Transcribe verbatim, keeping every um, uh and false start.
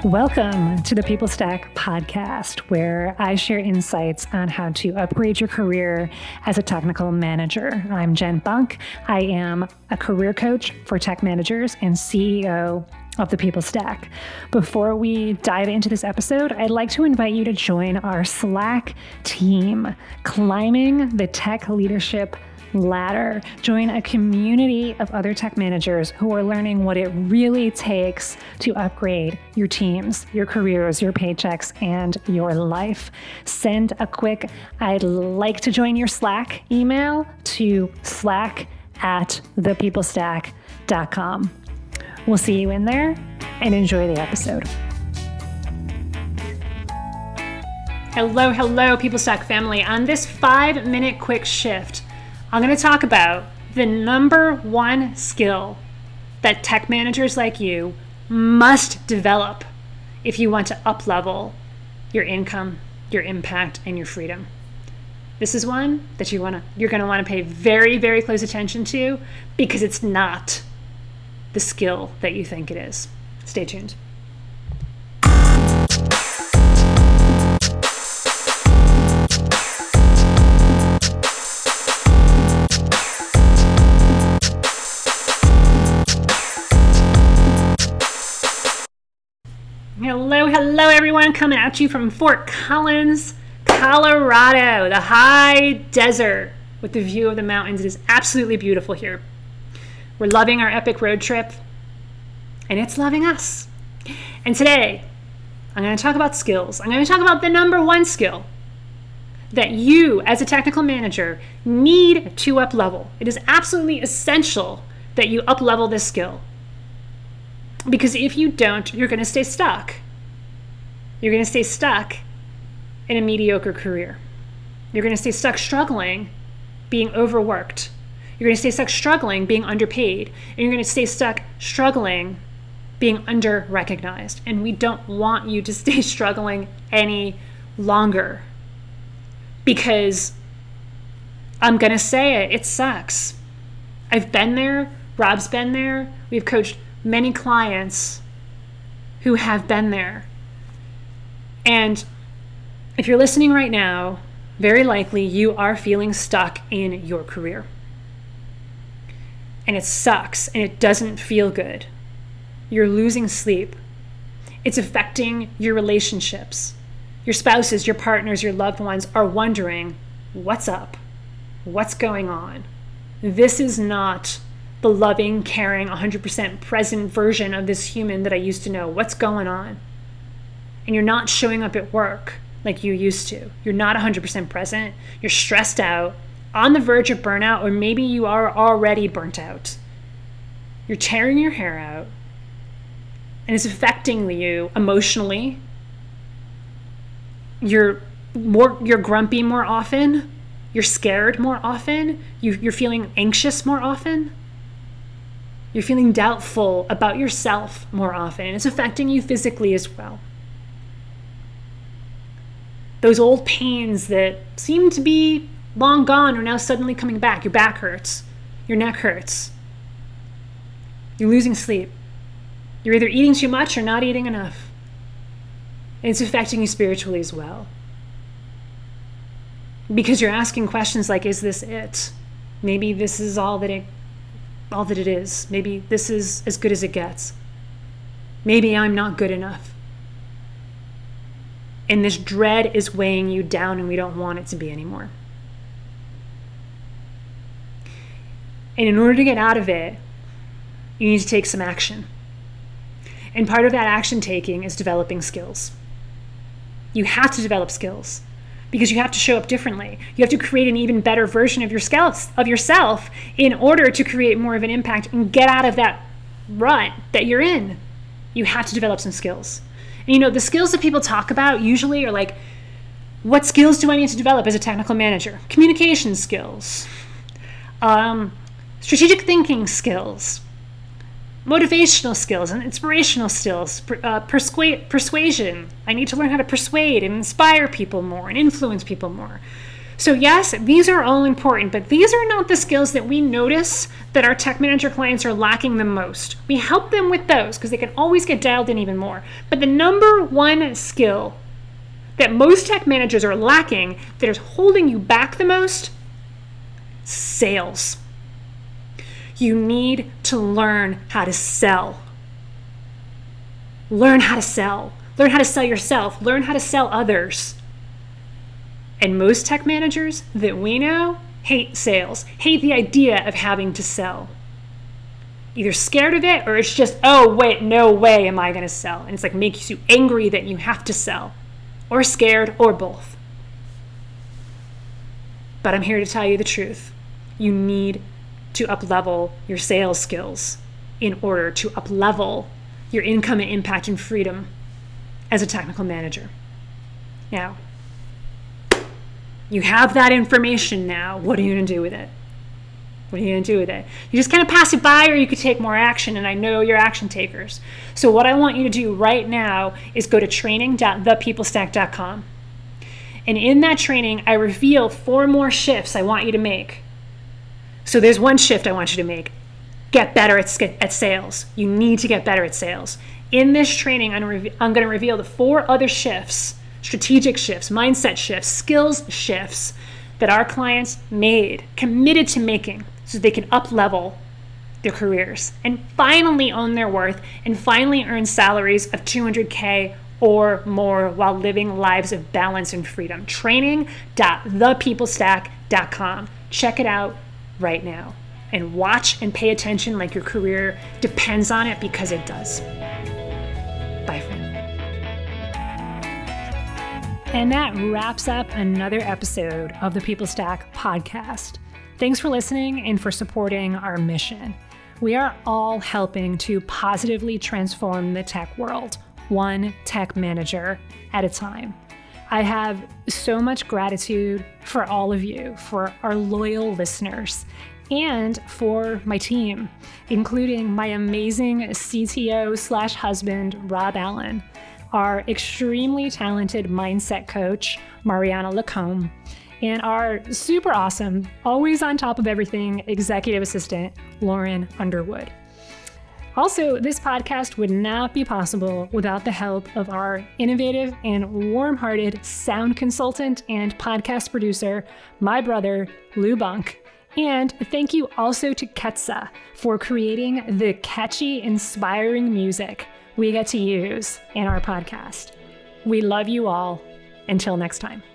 Welcome to the People Stack podcast, where I share insights on how to upgrade your career as a technical manager. I'm Jen Bunk. I am a career coach for tech managers and C E O of the People Stack. Before we dive into this episode, I'd like to invite you to join our Slack team, Climbing the Tech Leadership Ladder. Join a community of other tech managers who are learning what it really takes to upgrade your teams, your careers, your paychecks, and your life. Send a quick "I'd like to join your Slack" email to slack at the people stack dot com. We'll see you in there and enjoy the episode. Hello, hello, People Stack family. On this five minute quick shift, I'm going to talk about the number one skill that tech managers like you must develop if you want to up-level your income, your impact, and your freedom. This is one that you want to, you're going to want to pay very, very close attention to because it's not the skill that you think it is. Stay tuned. Hello, hello everyone, coming at you from Fort Collins, Colorado, the high desert with the view of the mountains. It is absolutely beautiful here. We're loving our epic road trip, and it's loving us. And today, I'm going to talk about skills. I'm going to talk about the number one skill that you, as a technical manager, need to up-level. It is absolutely essential that you up-level this skill. Because if you don't, you're going to stay stuck. You're going to stay stuck in a mediocre career. You're going to stay stuck struggling, being overworked. You're going to stay stuck struggling, being underpaid. And you're going to stay stuck struggling, being under-recognized. And we don't want you to stay struggling any longer. Because I'm going to say it, it sucks. I've been there. Rob's been there. We've coached many clients who have been there. And if you're listening right now, very likely you are feeling stuck in your career. And it sucks and it doesn't feel good. You're losing sleep. It's affecting your relationships. Your spouses, your partners, your loved ones are wondering, what's up? What's going on? This is not the loving, caring, one hundred percent present version of this human that I used to know. What's going on? And you're not showing up at work like you used to. You're not one hundred percent present. You're stressed out, on the verge of burnout, or maybe you are already burnt out. You're tearing your hair out, and it's affecting you emotionally. You're more, you're grumpy more often. You're scared more often. You, you're feeling anxious more often. You're feeling doubtful about yourself more often. It's affecting you physically as well. Those old pains that seem to be long gone are now suddenly coming back. Your back hurts. Your neck hurts. You're losing sleep. You're either eating too much or not eating enough. And it's affecting you spiritually as well. Because you're asking questions like, is this it? Maybe this is all that it all that it is. Maybe this is as good as it gets. Maybe I'm not good enough. And this dread is weighing you down and we don't want it to be anymore. And in order to get out of it, you need to take some action. And part of that action taking is developing skills. You have to develop skills. Because you have to show up differently. You have to create an even better version of yourself, of yourself in order to create more of an impact and get out of that rut that you're in. You have to develop some skills. And you know, the skills that people talk about usually are like, what skills do I need to develop as a technical manager? Communication skills, um, strategic thinking skills, motivational skills and inspirational skills, uh, persuade, persuasion. I need to learn how to persuade and inspire people more and influence people more. So yes, these are all important, but these are not the skills that we notice that our tech manager clients are lacking the most. We help them with those because they can always get dialed in even more. But the number one skill that most tech managers are lacking that is holding you back the most, sales. You need to learn how to sell. Learn how to sell. Learn how to sell yourself. Learn how to sell others. And most tech managers that we know hate sales, hate the idea of having to sell. Either scared of it or it's just, oh, wait, no way am I going to sell. And it's like makes you angry that you have to sell, or scared, or both. But I'm here to tell you the truth. You need to up-level your sales skills in order to up-level your income and impact and freedom as a technical manager. Now, you have that information now. What are you going to do with it? What are you going to do with it? You just kind of pass it by, or you could take more action, and I know you're action takers. So what I want you to do right now is go to training dot the people stack dot com. And in that training, I reveal four more shifts I want you to make. So there's one shift I want you to make. Get better at, at sales. You need to get better at sales. In this training, I'm going to reveal the four other shifts, strategic shifts, mindset shifts, skills shifts that our clients made, committed to making, so they can up-level their careers and finally own their worth and finally earn salaries of two hundred K or more while living lives of balance and freedom. training dot the people stack dot com. Check it out right now and watch and pay attention like your career depends on it, because it does. Bye, friend. And that wraps up another episode of the People Stack podcast. Thanks for listening and for supporting our mission. We are all helping to positively transform the tech world, one tech manager at a time. I have so much gratitude for all of you, for our loyal listeners, and for my team, including my amazing C T O slash husband, Rob Allen, our extremely talented mindset coach, Mariana Lacombe, and our super awesome, always on top of everything, executive assistant, Lauren Underwood. Also, this podcast would not be possible without the help of our innovative and warm-hearted sound consultant and podcast producer, my brother, Lou Bunk. And thank you also to Ketsa for creating the catchy, inspiring music we get to use in our podcast. We love you all. Until next time.